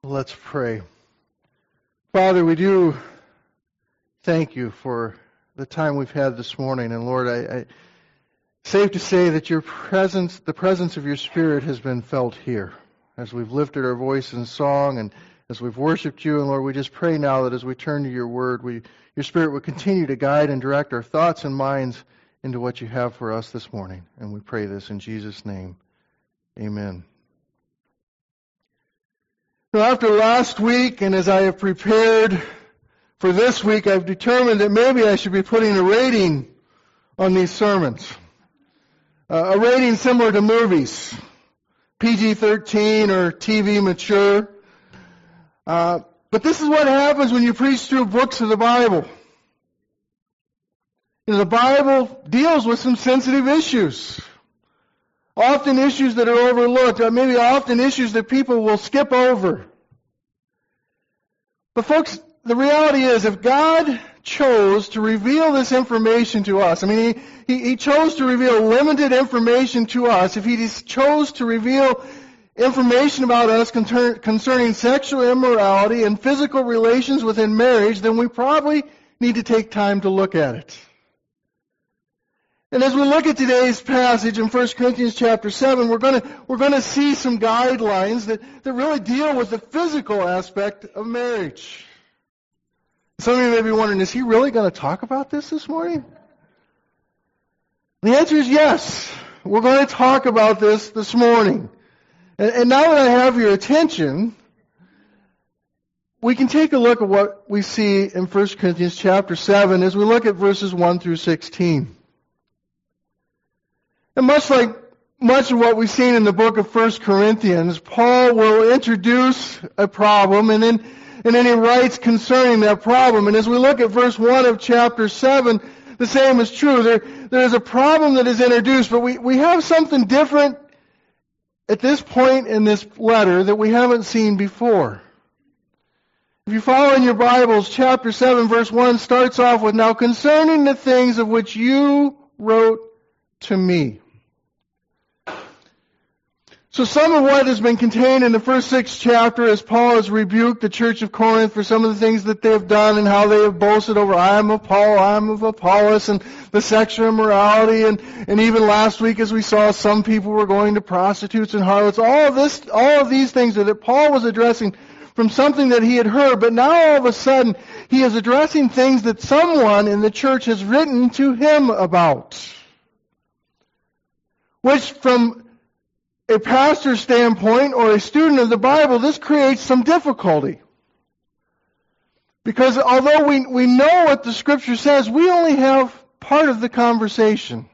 Let's pray. Father, we do thank you for the time we've had this morning. And Lord, I safe to say that your presence, the presence of your Spirit has been felt here as we've lifted our voice in song and as we've worshiped you. And Lord, we just pray now that as we turn to your word, your Spirit would continue to guide and direct our thoughts and minds into what you have for us this morning. And we pray this in Jesus' name. Amen. Now, after last week, and as I have prepared for this week, I've determined that maybe I should be putting a rating on these sermons. A rating similar to movies, PG-13 or TV mature. But this is what happens when you preach through books of the Bible. The Bible deals with some sensitive issues. Often issues that are overlooked, or maybe often issues that people will skip over. But folks, the reality is, if God chose to reveal this information to us, He chose to reveal limited information to us, if He chose to reveal information about us concerning sexual immorality and physical relations within marriage, then we probably need to take time to look at it. And as we look at today's passage in 1 Corinthians chapter 7, we're going to see some guidelines that really deal with the physical aspect of marriage. Some of you may be wondering, is he really going to talk about this morning? The answer is yes. We're going to talk about this morning. And now that I have your attention, we can take a look at what we see in 1 Corinthians chapter 7 as we look at verses 1 through 16. And much of what we've seen in the book of 1 Corinthians, Paul will introduce a problem and then he writes concerning that problem. And as we look at verse 1 of chapter 7, the same is true. There is a problem that is introduced, but we have something different at this point in this letter that we haven't seen before. If you follow in your Bibles, chapter 7, verse 1 starts off with, "Now concerning the things of which you wrote to me." So some of what has been contained in the first 6 chapters, as Paul has rebuked the church of Corinth for some of the things that they have done and how they have boasted over, I am of Paul, I am of Apollos, and the sexual immorality, and even last week as we saw, some people were going to prostitutes and harlots. All of these things that Paul was addressing from something that he had heard, but now all of a sudden he is addressing things that someone in the church has written to him about, which from a pastor's standpoint or a student of the Bible, this creates some difficulty. Because although we know what the Scripture says, we only have part of the conversation.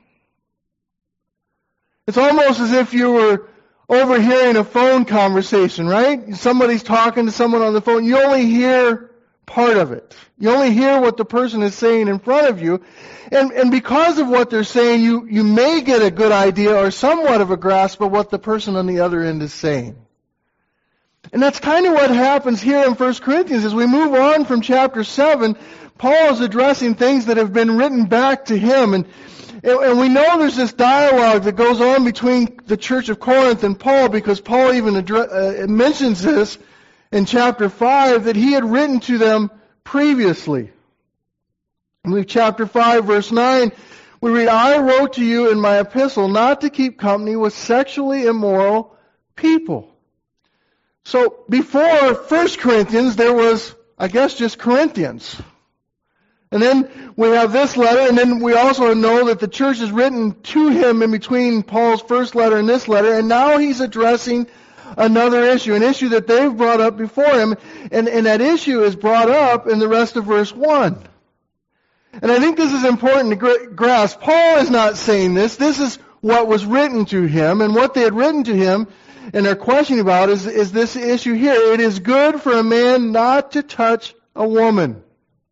It's almost as if you were overhearing a phone conversation, right? Somebody's talking to someone on the phone. You only hear part of it. You only hear what the person is saying in front of you. And because of what they're saying, you may get a good idea or somewhat of a grasp of what the person on the other end is saying. And that's kind of what happens here in 1 Corinthians. As we move on from chapter 7, Paul is addressing things that have been written back to him. And we know there's this dialogue that goes on between the church of Corinth and Paul, because Paul even mentions this in chapter 5, that he had written to them previously. In Luke chapter 5, verse 9, we read, I wrote to you in my epistle not to keep company with sexually immoral people. So before 1 Corinthians, there was, I guess, just Corinthians. And then we have this letter, and then we also know that the church is written to him in between Paul's first letter and this letter, and now he's addressing another issue, an issue that they've brought up before him, and that issue is brought up in the rest of verse 1. And I think this is important to grasp. Paul is not saying this. This is what was written to him, and what they had written to him and they're questioning about is this issue here. It is good for a man not to touch a woman.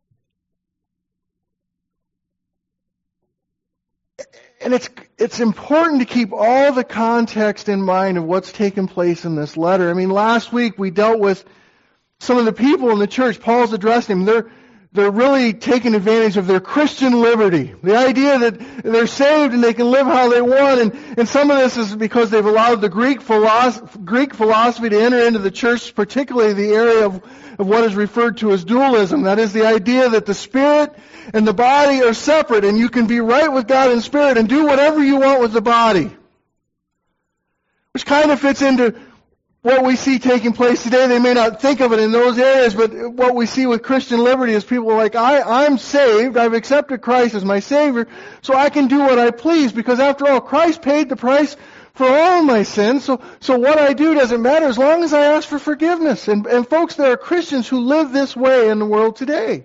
And it's important to keep all the context in mind of what's taken place in this letter. I mean, last week we dealt with some of the people in the church. Paul's addressing them. they're really taking advantage of their Christian liberty. The idea that they're saved and they can live how they want. And some of this is because they've allowed the Greek philosophy to enter into the church, particularly the area of what is referred to as dualism. That is the idea that the spirit and the body are separate, and you can be right with God in spirit and do whatever you want with the body. Which kind of fits into what we see taking place today. They may not think of it in those areas, but what we see with Christian liberty is people are like, I'm saved, I've accepted Christ as my Savior, so I can do what I please, because after all, Christ paid the price for all my sins, so what I do doesn't matter as long as I ask for forgiveness. And folks, there are Christians who live this way in the world today.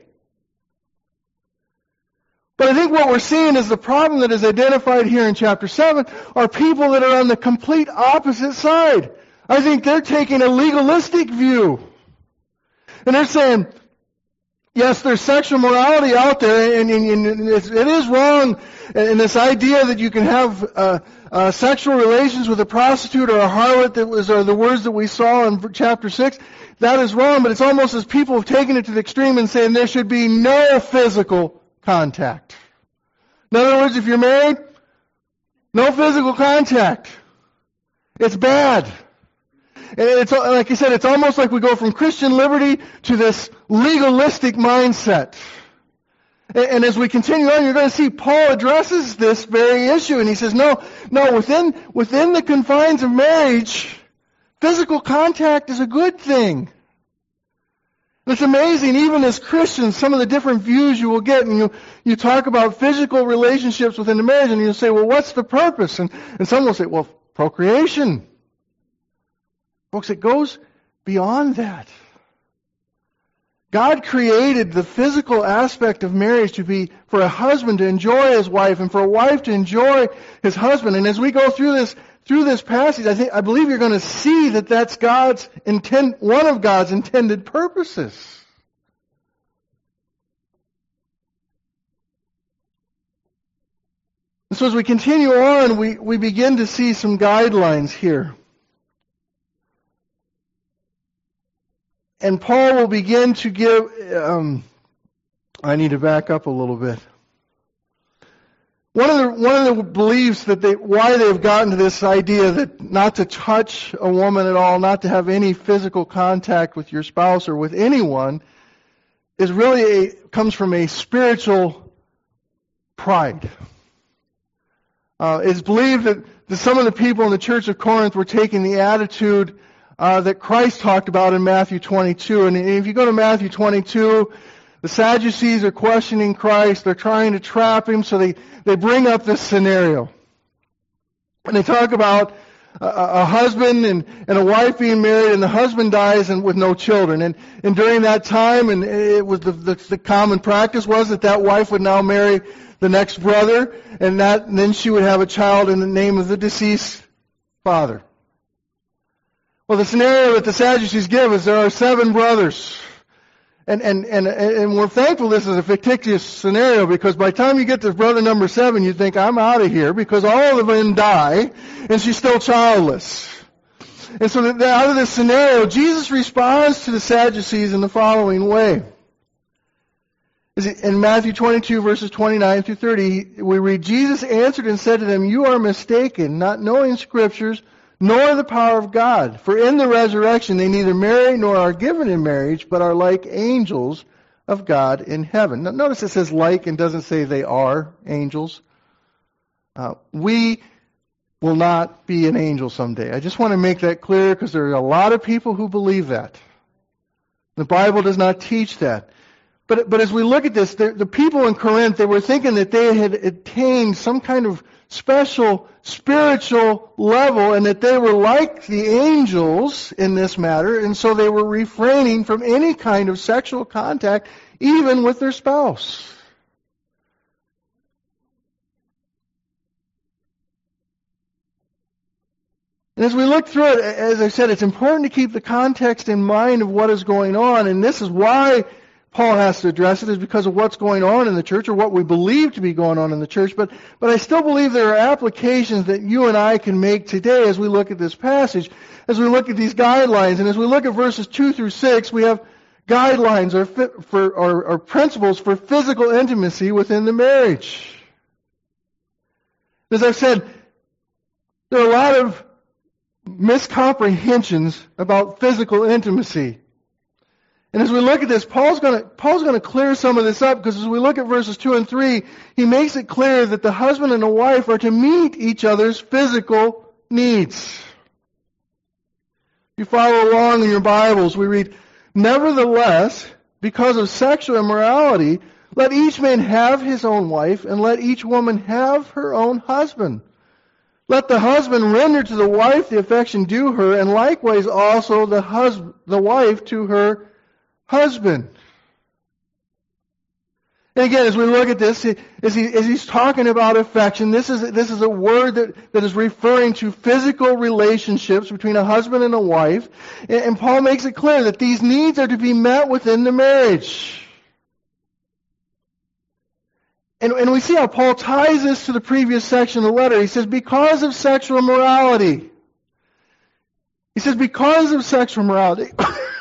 But I think what we're seeing is the problem that is identified here in chapter 7 are people that are on the complete opposite side. I think they're taking a legalistic view. And they're saying, yes, there's sexual morality out there, and it is wrong. And this idea that you can have sexual relations with a prostitute or a harlot, are the words that we saw in chapter 6, that is wrong. But it's almost as people have taken it to the extreme and saying there should be no physical contact. In other words, if you're married, no physical contact. It's bad. And it's, like I said, it's almost like we go from Christian liberty to this legalistic mindset. And as we continue on, you're going to see Paul addresses this very issue. And he says, no, within the confines of marriage, physical contact is a good thing. It's amazing, even as Christians, some of the different views you will get. And you talk about physical relationships within the marriage, and you'll say, well, what's the purpose? And some will say, well, procreation. Folks, it goes beyond that. God created the physical aspect of marriage to be for a husband to enjoy his wife and for a wife to enjoy his husband. And as we go through this passage, I believe you're going to see that that's one of God's intended purposes. And so as we continue on, we begin to see some guidelines here. And Paul will begin to give, I need to back up a little bit. One of the beliefs why they've gotten to this idea that not to touch a woman at all, not to have any physical contact with your spouse or with anyone, is really comes from a spiritual pride. It's believed that some of the people in the church of Corinth were taking the attitude that Christ talked about in Matthew 22. And if you go to Matthew 22, the Sadducees are questioning Christ. They're trying to trap him, so they bring up this scenario. And they talk about a husband and a wife being married, and the husband dies with no children. And during that time, and it was the common practice was that wife would now marry the next brother, and then she would have a child in the name of the deceased father. Well, the scenario that the Sadducees give is there are 7 brothers. And we're thankful this is a fictitious scenario, because by the time you get to brother number 7, you think, I'm out of here, because all of them die, and she's still childless. And so out of this scenario, Jesus responds to the Sadducees in the following way. In Matthew 22, verses 29 through 30, we read, Jesus answered and said to them, you are mistaken, not knowing Scriptures, nor the power of God. For in the resurrection they neither marry nor are given in marriage, but are like angels of God in heaven. Now, notice it says like and doesn't say they are angels. We will not be an angel someday. I just want to make that clear, because there are a lot of people who believe that. The Bible does not teach that. But as we look at this, the people in Corinth, they were thinking that they had attained some kind of special spiritual level, and that they were like the angels in this matter, and so they were refraining from any kind of sexual contact, even with their spouse. And as we look through it, as I said, it's important to keep the context in mind of what is going on, and this is why Paul has to address it, is because of what's going on in the church, or what we believe to be going on in the church. But I still believe there are applications that you and I can make today as we look at this passage, as we look at these guidelines, and as we look at verses 2 through 6, we have guidelines or principles for physical intimacy within the marriage. As I've said, there are a lot of miscomprehensions about physical intimacy. And as we look at this, Paul's going to clear some of this up, because as we look at verses 2 and 3, he makes it clear that the husband and the wife are to meet each other's physical needs. If you follow along in your Bibles, we read, "Nevertheless, because of sexual immorality, let each man have his own wife, and let each woman have her own husband. Let the husband render to the wife the affection due her, and likewise also the wife to her husband." And again, as we look at this, as he's talking about affection, this is a word that is referring to physical relationships between a husband and a wife. And Paul makes it clear that these needs are to be met within the marriage. And we see how Paul ties this to the previous section of the letter. He says, because of sexual immorality. He says, because of sexual immorality.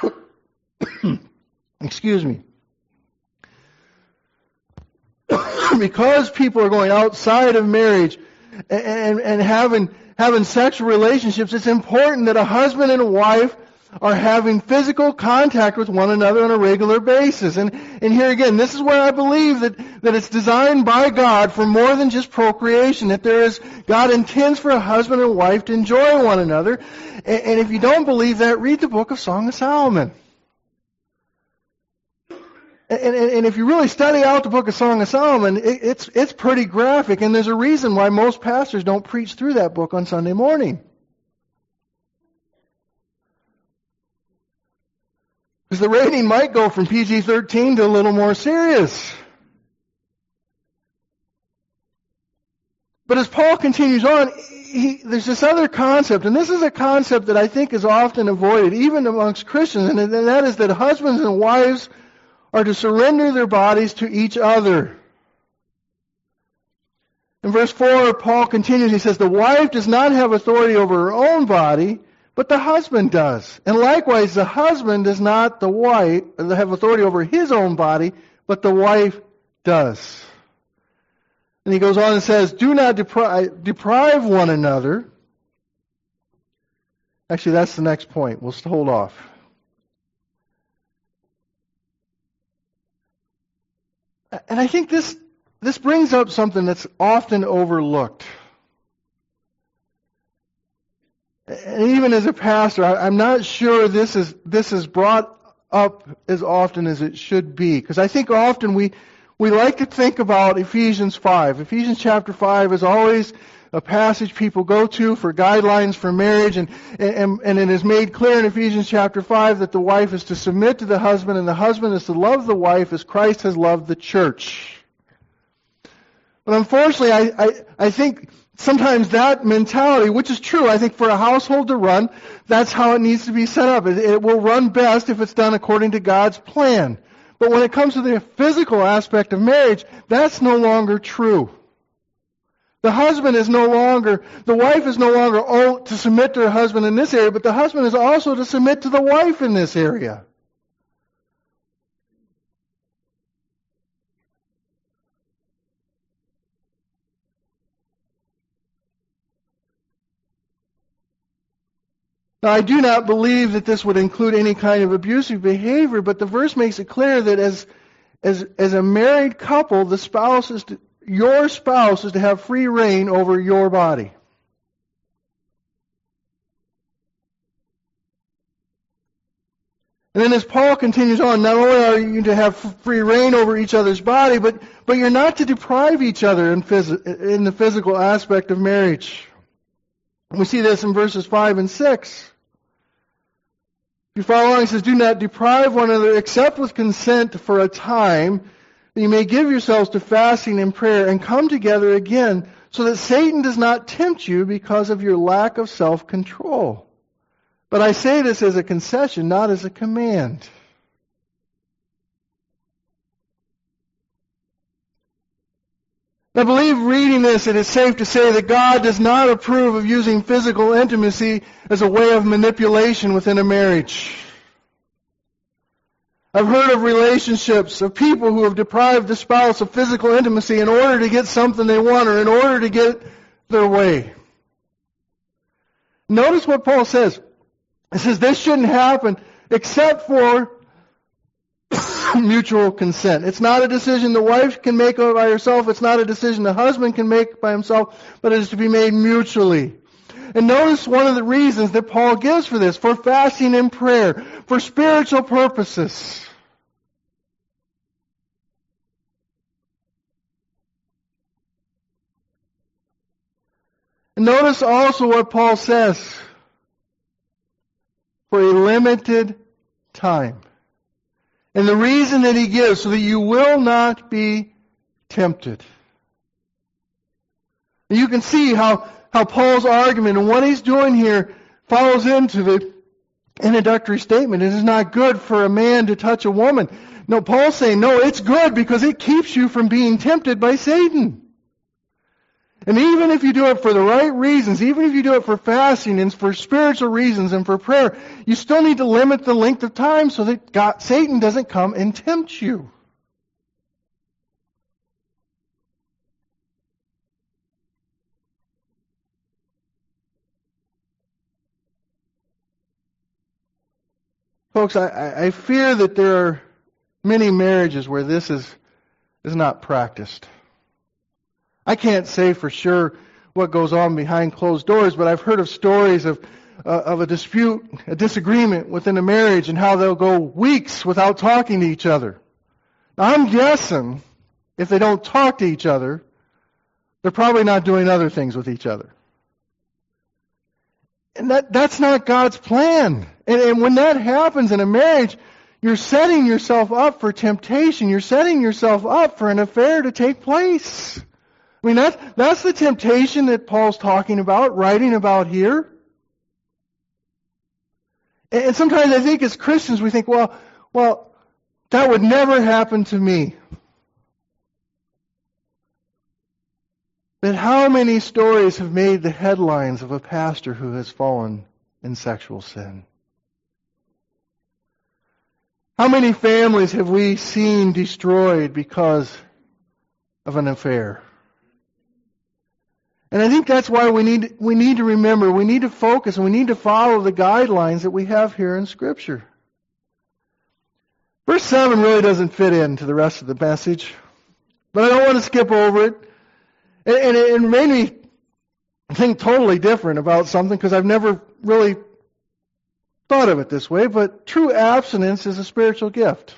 Excuse me. Because people are going outside of marriage and having sexual relationships, it's important that a husband and a wife are having physical contact with one another on a regular basis. And here again, this is where I believe that it's designed by God for more than just procreation, that God intends for a husband and wife to enjoy one another. And if you don't believe that, read the book of Song of Solomon. And if you really study out the book of Song of Solomon, it's pretty graphic, and there's a reason why most pastors don't preach through that book on Sunday morning. Because the rating might go from PG-13 to a little more serious. But as Paul continues on, there's this other concept, and this is a concept that I think is often avoided, even amongst Christians, and that is that husbands and wives are to surrender their bodies to each other. In verse 4, Paul continues, he says, "The wife does not have authority over her own body, but the husband does. And likewise, the husband does not have authority over his own body, but the wife does." And he goes on and says, "Do not deprive one another." Actually, that's the next point. We'll hold off. And I think this brings up something that's often overlooked. And even as a pastor, I'm not sure this is brought up as often as it should be. Because I think often we like to think about Ephesians 5. Ephesians chapter 5 is always a passage people go to for guidelines for marriage. And it is made clear in Ephesians chapter 5 that the wife is to submit to the husband, and the husband is to love the wife as Christ has loved the church. But unfortunately, I think sometimes that mentality, which is true, I think for a household to run, that's how it needs to be set up. It will run best if it's done according to God's plan. But when it comes to the physical aspect of marriage, that's no longer true. The wife is no longer to submit to her husband in this area, but the husband is also to submit to the wife in this area. Now, I do not believe that this would include any kind of abusive behavior, but the verse makes it clear that as a married couple, your spouse is to have free reign over your body. And then as Paul continues on, not only are you to have free reign over each other's body, but you're not to deprive each other in the physical aspect of marriage. We see this in verses 5 and 6. If you follow along, it says, "Do not deprive one another except with consent for a time, that you may give yourselves to fasting and prayer and come together again, so that Satan does not tempt you because of your lack of self-control. But I say this as a concession, not as a command." I believe reading this, it is safe to say that God does not approve of using physical intimacy as a way of manipulation within a marriage. I've heard of relationships of people who have deprived the spouse of physical intimacy in order to get something they want or in order to get their way. Notice what Paul says. He says this shouldn't happen except for mutual consent. It's not a decision the wife can make by herself. It's not a decision the husband can make by himself, but it is to be made mutually. And notice one of the reasons that Paul gives for this, for fasting and prayer, for spiritual purposes. And notice also what Paul says, for a limited time. And the reason that he gives, so that you will not be tempted. And you can see how Paul's argument and what he's doing here follows into the introductory statement. It is not good for a man to touch a woman. No, Paul's saying, no, it's good because it keeps you from being tempted by Satan. And even if you do it for the right reasons, even if you do it for fasting and for spiritual reasons and for prayer, you still need to limit the length of time so that Satan doesn't come and tempt you. Folks, I fear that there are many marriages where this is not practiced. I can't say for sure what goes on behind closed doors, but I've heard of stories of a dispute, a disagreement within a marriage, and how they'll go weeks without talking to each other. Now, I'm guessing if they don't talk to each other, they're probably not doing other things with each other. And that's not God's plan. And when that happens in a marriage, you're setting yourself up for temptation. You're setting yourself up for an affair to take place. I mean, that's the temptation that Paul's talking about, writing about here. And sometimes I think as Christians we think, well, that would never happen to me. But how many stories have made the headlines of a pastor who has fallen in sexual sin? How many families have we seen destroyed because of an affair? And I think that's why we need to remember, we need to focus, and we need to follow the guidelines that we have here in Scripture. Verse 7 really doesn't fit into the rest of the message, but I don't want to skip over it. And it made me think totally different about something because I've never really thought of it this way, but true abstinence is a spiritual gift.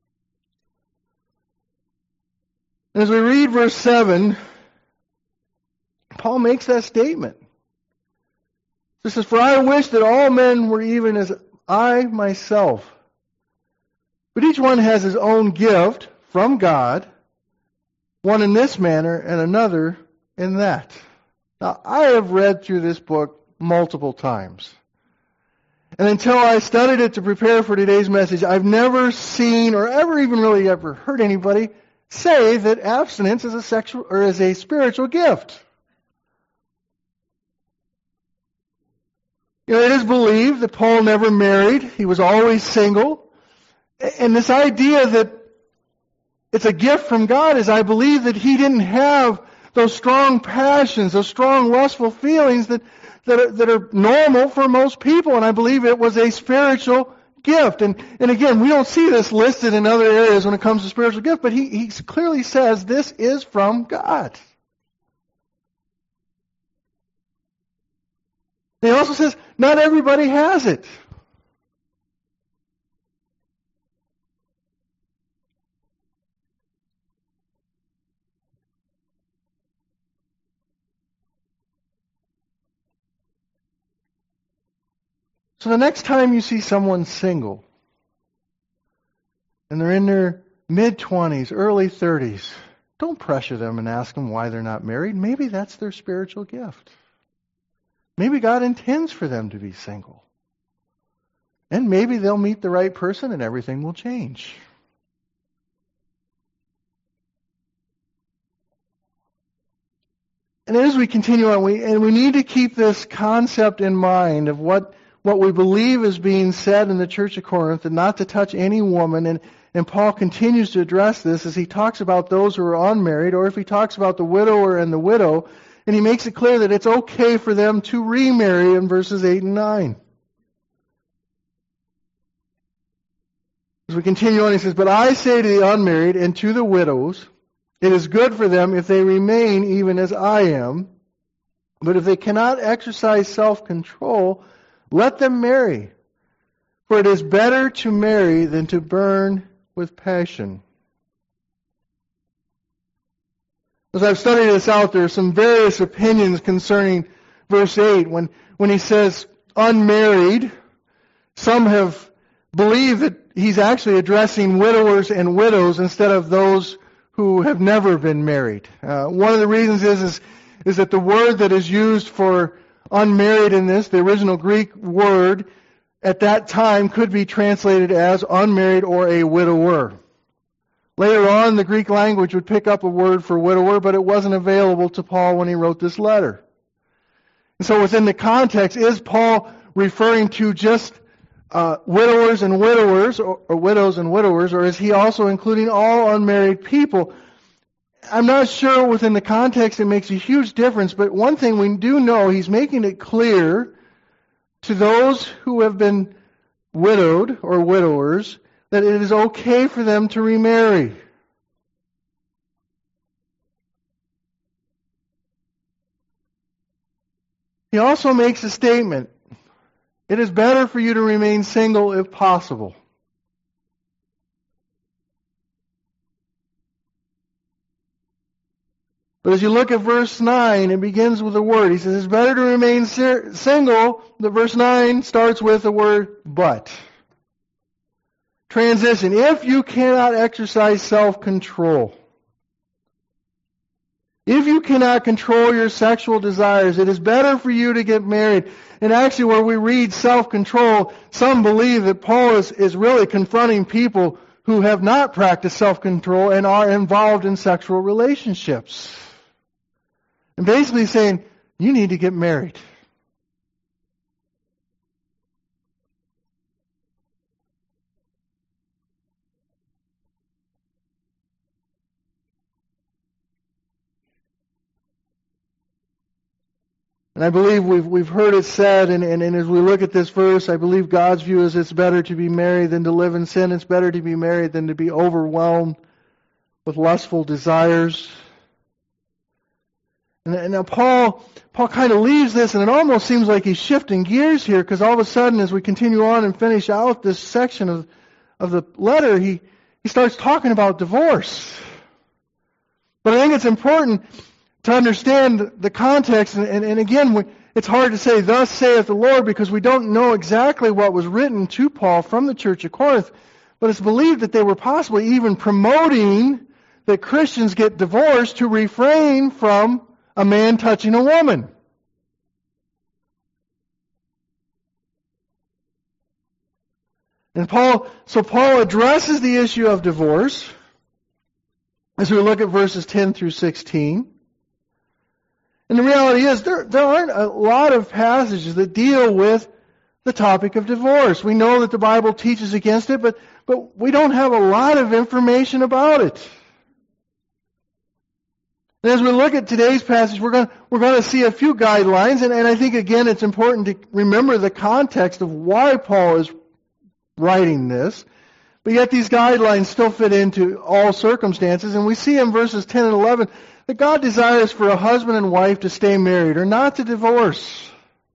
And as we read verse 7, Paul makes that statement. He says, "For I wish that all men were even as I myself. But each one has his own gift from God, one in this manner and another in that." Now, I have read through this book multiple times. And until I studied it to prepare for today's message, I've never seen or ever heard anybody say that abstinence is a spiritual gift. You know, it is believed that Paul never married. He was always single. And this idea that it's a gift from God is, I believe, that he didn't have those strong passions, those strong lustful feelings that are normal for most people. And I believe it was a spiritual gift. And again, we don't see this listed in other areas when it comes to spiritual gift, but he clearly says this is from God. He also says not everybody has it. So the next time you see someone single, and they're in their mid-20s, early 30s, don't pressure them and ask them why they're not married. Maybe that's their spiritual gift. Maybe God intends for them to be single. And maybe they'll meet the right person and everything will change. And as we continue on, we need to keep this concept in mind of what what we believe is being said in the church of Corinth, and not to touch any woman. And Paul continues to address this as he talks about those who are unmarried, or if he talks about the widower and the widow, and he makes it clear that it's okay for them to remarry in verses 8 and 9. As we continue on, he says, "But I say to the unmarried and to the widows, it is good for them if they remain even as I am. But if they cannot exercise self-control, let them marry. For it is better to marry than to burn with passion." As I've studied this out, there are some various opinions concerning verse 8. When he says unmarried, some have believed that he's actually addressing widowers and widows instead of those who have never been married. One of the reasons is that the word that is used for unmarried in this, the original Greek word, at that time could be translated as unmarried or a widower. Later on, the Greek language would pick up a word for widower, but it wasn't available to Paul when he wrote this letter. And so within the context, is Paul referring to just widowers and widowers, or widows and widowers, or is he also including all unmarried people? I'm not sure within the context it makes a huge difference, but one thing we do know, he's making it clear to those who have been widowed or widowers that it is okay for them to remarry. He also makes a statement. It is better for you to remain single if possible. But as you look at verse 9, it begins with a word. He says it's better to remain single. The verse 9 starts with the word but. Transition. If you cannot exercise self-control, if you cannot control your sexual desires, it is better for you to get married. And actually, where we read self-control, some believe that Paul is really confronting people who have not practiced self-control and are involved in sexual relationships. And basically saying, you need to get married. And I believe we've heard it said, and as we look at this verse, I believe God's view is it's better to be married than to live in sin. It's better to be married than to be overwhelmed with lustful desires. And now Paul kind of leaves this, and it almost seems like he's shifting gears here, because all of a sudden, as we continue on and finish out this section of the letter, he starts talking about divorce. But I think it's important to understand the context, and again, it's hard to say, "Thus saith the Lord," because we don't know exactly what was written to Paul from the church of Corinth, but it's believed that they were possibly even promoting that Christians get divorced to refrain from a man touching a woman. And Paul addresses the issue of divorce as we look at verses 10 through 16. And the reality is, there aren't a lot of passages that deal with the topic of divorce. We know that the Bible teaches against it, but we don't have a lot of information about it. And as we look at today's passage, we're going to see a few guidelines, and I think, again, it's important to remember the context of why Paul is writing this. But yet these guidelines still fit into all circumstances, and we see in verses 10 and 11 that God desires for a husband and wife to stay married or not to divorce.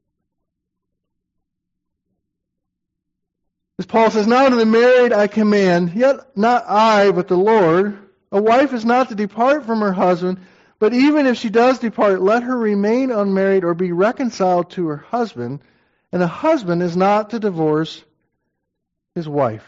As Paul says, "Now to the married I command, yet not I, but the Lord, a wife is not to depart from her husband, but even if she does depart, let her remain unmarried or be reconciled to her husband, and a husband is not to divorce his wife."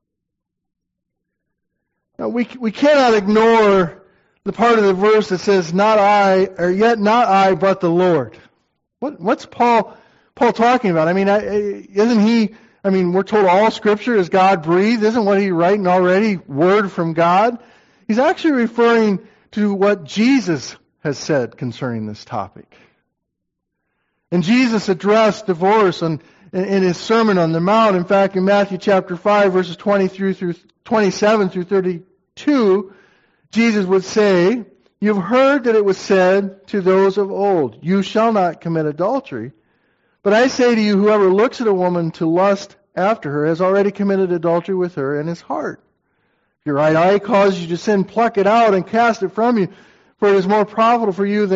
Now, we cannot ignore the part of the verse that says, "Not I, or yet not I, but the Lord." What's Paul talking about? I mean, isn't he? I mean, we're told all Scripture is God breathed. Isn't what he's writing already word from God? He's actually referring to what Jesus has said concerning this topic. And Jesus addressed divorce and in his Sermon on the Mount. In fact, in Matthew chapter 5, verses 23 through 27 through 32, Jesus would say, "You've heard that it was said to those of old, 'You shall not commit adultery.' But I say to you, whoever looks at a woman to lust after her has already committed adultery with her in his heart. If your right eye causes you to sin, pluck it out and cast it from you. For it is more profitable for you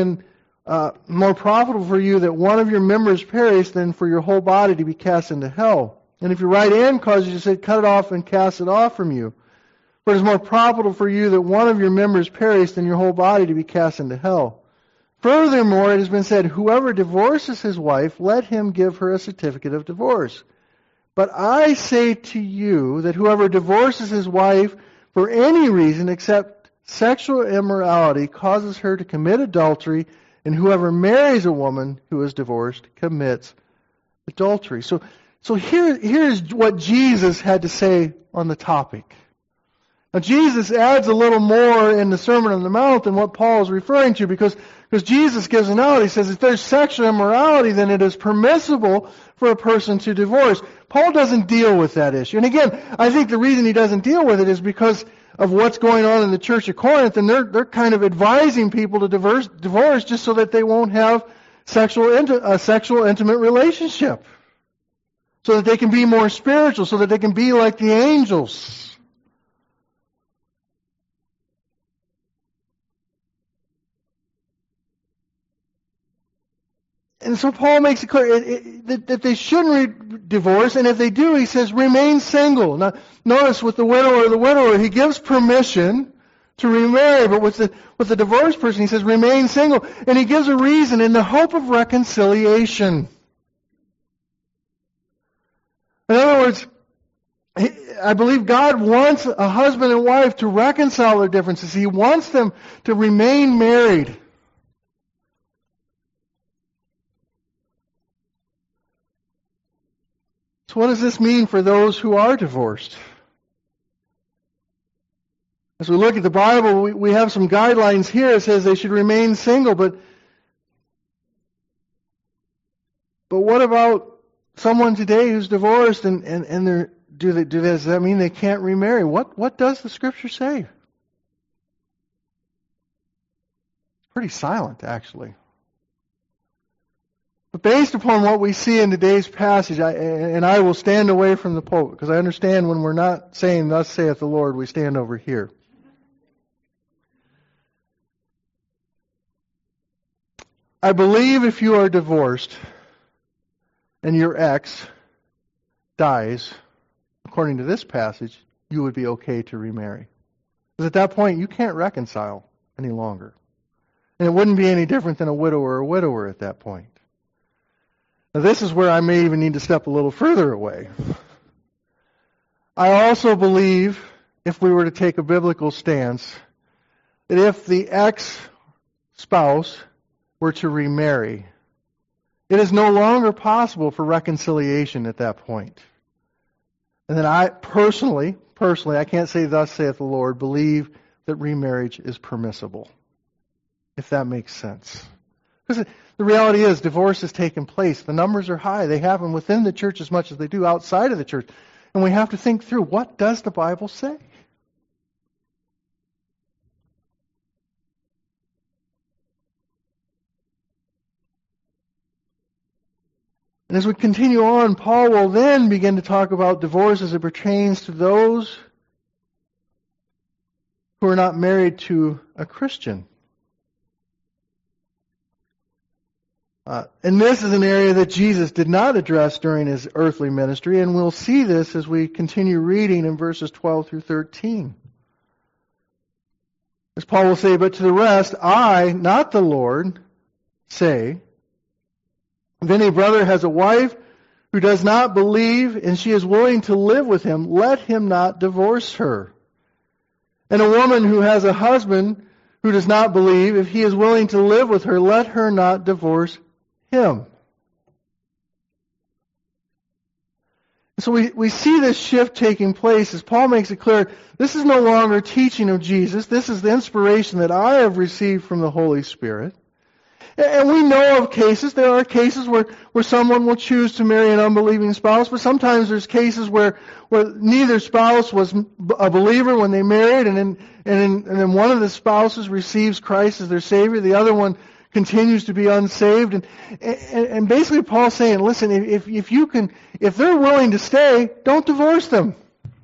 that one of your members perish than for your whole body to be cast into hell. And if your right hand causes you to sin, cut it off and cast it off from you. For it is more profitable for you that one of your members perish than your whole body to be cast into hell. Furthermore, it has been said, whoever divorces his wife, let him give her a certificate of divorce. But I say to you that whoever divorces his wife for any reason except sexual immorality causes her to commit adultery, and whoever marries a woman who is divorced commits adultery." So here's what Jesus had to say on the topic. Now Jesus adds a little more in the Sermon on the Mount than what Paul is referring to, because Jesus gives an out. He says if there's sexual immorality, then it is permissible for a person to divorce. Paul doesn't deal with that issue. And again, I think the reason he doesn't deal with it is because of what's going on in the church of Corinth, and they're kind of advising people to divorce just so that they won't have a sexual intimate relationship, so that they can be more spiritual, so that they can be like the angels. And so Paul makes it clear that they shouldn't divorce, and if they do, he says, remain single. Now, notice with the widower, he gives permission to remarry, but with the divorced person, he says, remain single, and he gives a reason in the hope of reconciliation. In other words, I believe God wants a husband and wife to reconcile their differences. He wants them to remain married. So what does this mean for those who are divorced? As we look at the Bible, we have some guidelines here. It says they should remain single, but what about someone today who's divorced and does that mean they can't remarry? What does the Scripture say? Pretty silent, actually. But based upon what we see in today's passage, I will stand away from the pulpit, because I understand when we're not saying, "Thus saith the Lord," we stand over here. I believe if you are divorced and your ex dies, according to this passage, you would be okay to remarry. Because at that point, you can't reconcile any longer. And it wouldn't be any different than a widower at that point. Now, this is where I may even need to step a little further away. I also believe, if we were to take a biblical stance, that if the ex-spouse were to remarry, it is no longer possible for reconciliation at that point. And then I personally, I can't say "Thus saith the Lord," believe that remarriage is permissible, if that makes sense. Because the reality is, divorce has taken place. The numbers are high. They happen within the church as much as they do outside of the church. And we have to think through, what does the Bible say? And as we continue on, Paul will then begin to talk about divorce as it pertains to those who are not married to a Christian. And this is an area that Jesus did not address during his earthly ministry, and we'll see this as we continue reading in verses 12 through 13. As Paul will say, "But to the rest, I, not the Lord, say, if any brother has a wife who does not believe and she is willing to live with him, let him not divorce her. And a woman who has a husband who does not believe, if he is willing to live with her, let her not divorce him." So we see this shift taking place as Paul makes it clear, this is no longer teaching of Jesus. This is the inspiration that I have received from the Holy Spirit. And we know of cases, there are cases where someone will choose to marry an unbelieving spouse, but sometimes there's cases where neither spouse was a believer when they married, and then one of the spouses receives Christ as their Savior, the other one continues to be unsaved. And basically Paul's saying, listen, if they're willing to stay, don't divorce them.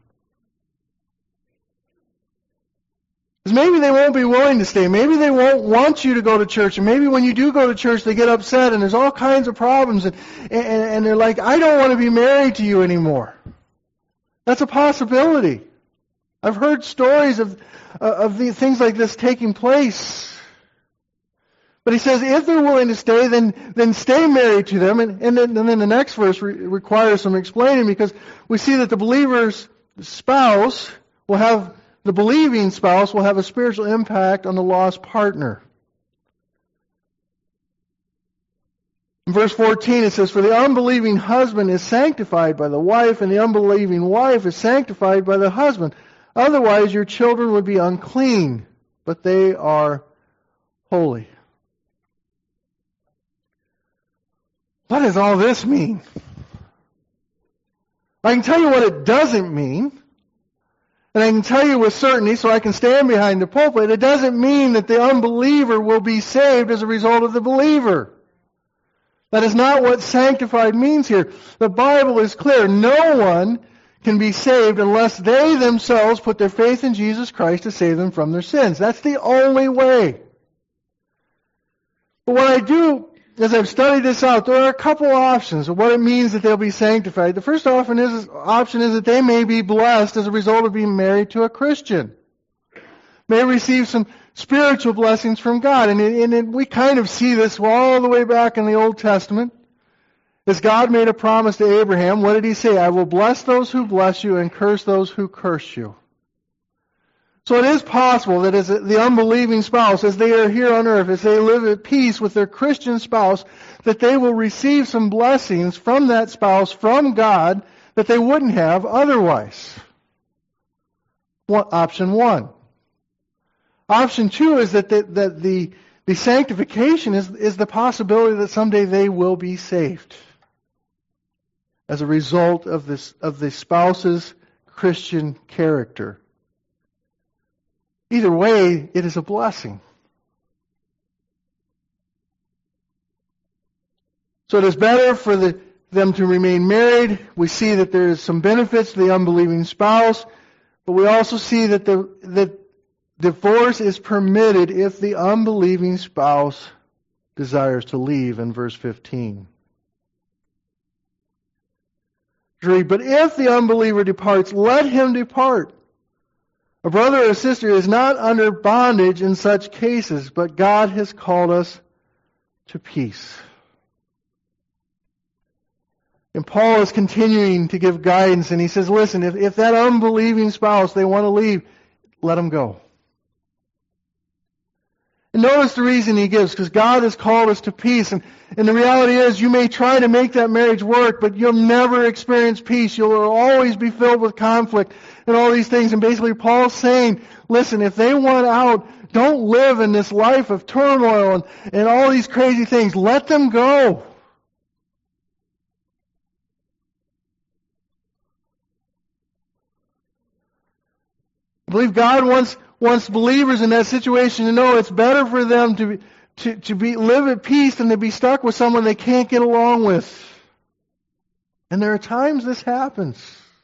Because maybe they won't be willing to stay. Maybe they won't want you to go to church. And maybe when you do go to church, they get upset and there's all kinds of problems. And they're like, I don't want to be married to you anymore. That's a possibility. I've heard stories of the things like this taking place. But he says, if they're willing to stay, then stay married to them. And then the next verse requires some explaining, because we see that the believing spouse will have a spiritual impact on the lost partner. In verse 14 it says, for the unbelieving husband is sanctified by the wife, and the unbelieving wife is sanctified by the husband. Otherwise your children would be unclean, but they are holy. What does all this mean? I can tell you what it doesn't mean. And I can tell you with certainty, so I can stand behind the pulpit, it doesn't mean that the unbeliever will be saved as a result of the believer. That is not what sanctified means here. The Bible is clear. No one can be saved unless they themselves put their faith in Jesus Christ to save them from their sins. That's the only way. But what I do, as I've studied this out, there are a couple options of what it means that they'll be sanctified. The first option is that they may be blessed as a result of being married to a Christian. May receive some spiritual blessings from God. And we kind of see this all the way back in the Old Testament. As God made a promise to Abraham, what did he say? I will bless those who bless you and curse those who curse you. So it is possible that as the unbelieving spouse, as they are here on earth, as they live at peace with their Christian spouse, that they will receive some blessings from that spouse, from God, that they wouldn't have otherwise. Option one. Option two is that the sanctification is the possibility that someday they will be saved as a result of the spouse's Christian character. Either way, it is a blessing. So it is better for them to remain married. We see that there is some benefits to the unbelieving spouse, but we also see that divorce is permitted if the unbelieving spouse desires to leave in verse 15. But if the unbeliever departs, let him depart. A brother or sister is not under bondage in such cases, but God has called us to peace. And Paul is continuing to give guidance, and he says, listen, if that unbelieving spouse, they want to leave, let them go. And notice the reason he gives, because God has called us to peace. And the reality is, you may try to make that marriage work, but you'll never experience peace. You'll always be filled with conflict and all these things. And basically Paul's saying, listen, if they want out, don't live in this life of turmoil and all these crazy things. Let them go. I believe God wants believers in that situation to know it's better for them to live at peace than to be stuck with someone they can't get along with. And there are times this happens.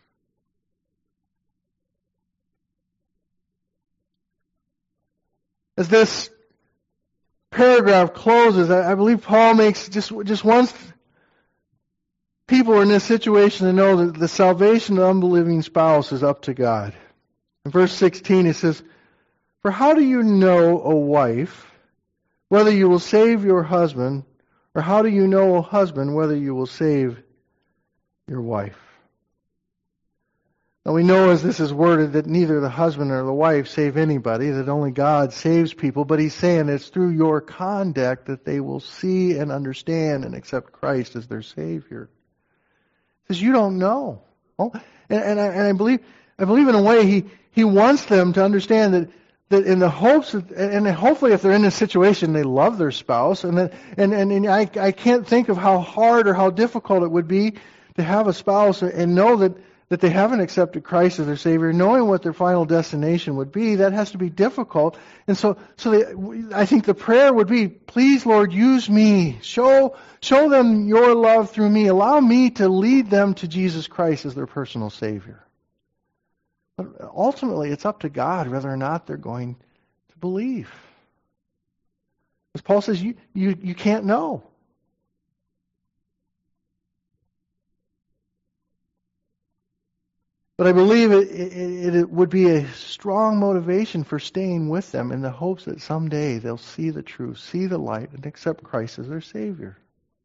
As this paragraph closes, I believe Paul just wants people in this situation to know that the salvation of the unbelieving spouse is up to God. In verse 16 it says, for how do you know, O wife, whether you will save your husband, or how do you know, O husband, whether you will save your wife? Now we know as this is worded that neither the husband nor the wife save anybody, that only God saves people, but he's saying it's through your conduct that they will see and understand and accept Christ as their Savior. He says, you don't know. And I believe in a way he wants them to understand that in the hopes that, and hopefully if they're in this situation, they love their spouse, and I can't think of how hard or how difficult it would be to have a spouse and know that they haven't accepted Christ as their Savior, knowing what their final destination would be. That has to be difficult. And I think the prayer would be, please, Lord, use me. Show them your love through me. Allow me to lead them to Jesus Christ as their personal Savior. But ultimately, it's up to God whether or not they're going to believe. As Paul says, you can't know. But I believe it would be a strong motivation for staying with them in the hopes that someday they'll see the truth, see the light, and accept Christ as their Savior.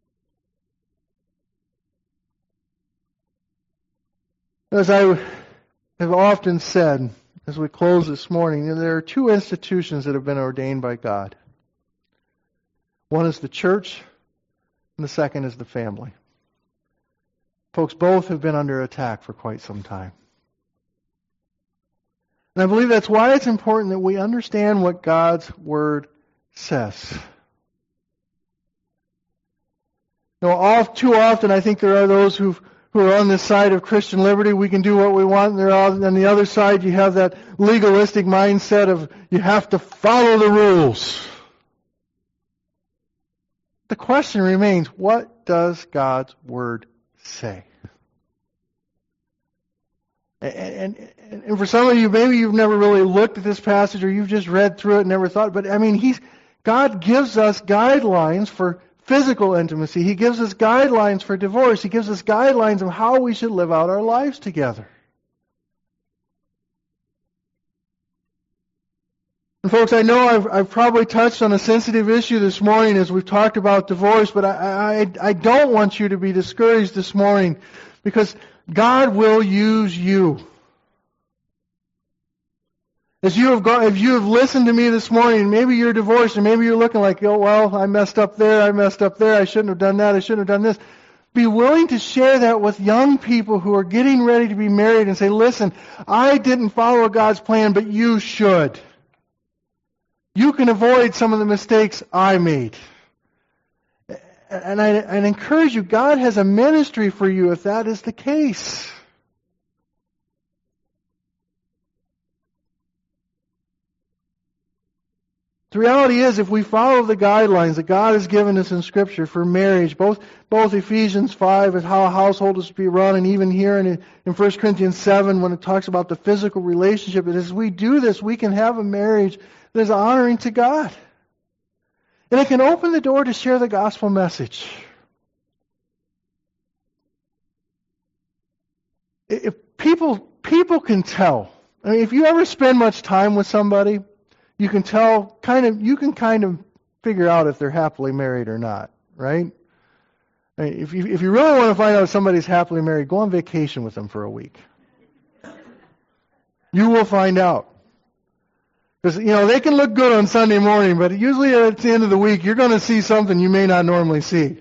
As I have often said, as we close this morning, there are two institutions that have been ordained by God. One is the church, and the second is the family. Folks, both have been under attack for quite some time. And I believe that's why it's important that we understand what God's Word says. Now, too often I think there are those who are on this side of Christian liberty. We can do what we want. And on the other side, you have that legalistic mindset of you have to follow the rules. The question remains, what does God's Word say? And for some of you, maybe you've never really looked at this passage or you've just read through it and never thought. But God gives us guidelines for physical intimacy. He gives us guidelines for divorce. He gives us guidelines of how we should live out our lives together. And folks, I know I've probably touched on a sensitive issue this morning as we've talked about divorce, but I don't want you to be discouraged this morning because God will use you. If you have listened to me this morning, maybe you're divorced and maybe you're looking like, oh, well, I messed up there, I shouldn't have done that, I shouldn't have done this. Be willing to share that with young people who are getting ready to be married and say, listen, I didn't follow God's plan, but you should. You can avoid some of the mistakes I made. And I encourage you, God has a ministry for you if that is the case. The reality is, if we follow the guidelines that God has given us in Scripture for marriage, both Ephesians 5 and how a household is to be run, and even here in 1 Corinthians 7 when it talks about the physical relationship, that as we do this, we can have a marriage that is honoring to God. And it can open the door to share the gospel message. If people can tell. I mean, if you ever spend much time with somebody, you can tell, you can kind of figure out if they're happily married or not, right? I mean, if you really want to find out if somebody's happily married, go on vacation with them for a week. You will find out. Because, they can look good on Sunday morning, but usually at the end of the week, you're going to see something you may not normally see.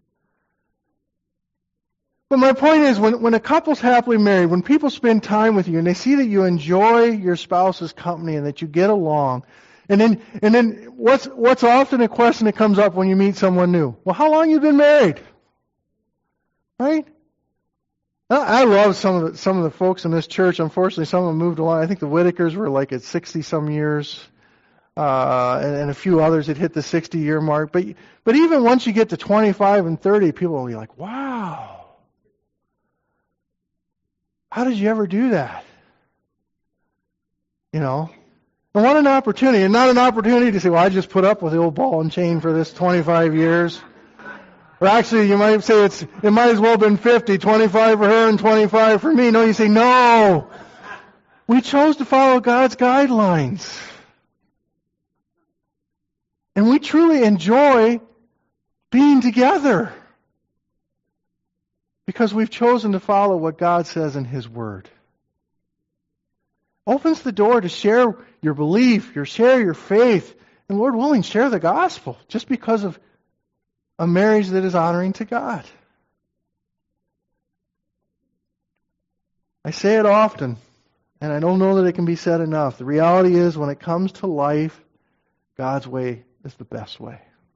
But my point is, when a couple's happily married, when people spend time with you and they see that you enjoy your spouse's company and that you get along, and then what's often a question that comes up when you meet someone new? Well, how long have you been married? Right? I love some of the folks in this church. Unfortunately, some of them moved along. I think the Whitakers were like at 60-some years, and a few others had hit the 60-year mark. But even once you get to 25 and 30, people will be like, wow. How did you ever do that? And what an opportunity. And not an opportunity to say, well, I just put up with the old ball and chain for this 25 years. Or actually, you might say it might as well have been 50, 25 for her and 25 for me. No, you say, no. We chose to follow God's guidelines. And we truly enjoy being together. Because we've chosen to follow what God says in His Word. Opens the door to share your belief, share your faith, and Lord willing, share the gospel, just because of a marriage that is honoring to God. I say it often, And I don't know that it can be said enough. The reality is, when it comes to life, God's way is the best way.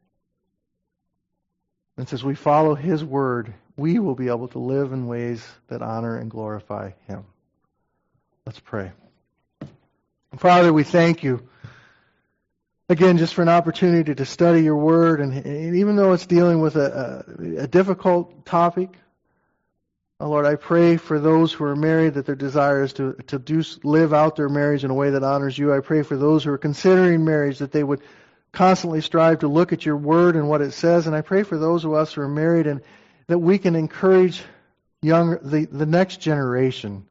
And as we follow His Word, we will be able to live in ways that honor and glorify Him. Let's pray. Father, we thank You, again, just for an opportunity to study Your Word. And even though it's dealing with a difficult topic, Lord, I pray for those who are married that their desire is to live out their marriage in a way that honors You. I pray for those who are considering marriage that they would constantly strive to look at Your Word and what it says. And I pray for those of us who are married and that we can encourage the next generation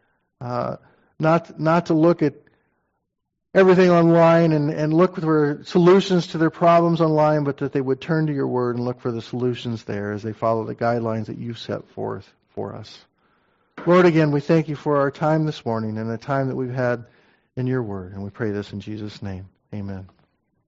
not to look at everything online and look for solutions to their problems online, but that they would turn to Your Word and look for the solutions there as they follow the guidelines that You've set forth for us. Lord, again, we thank You for our time this morning and the time that we've had in Your Word. And we pray this in Jesus' name. Amen.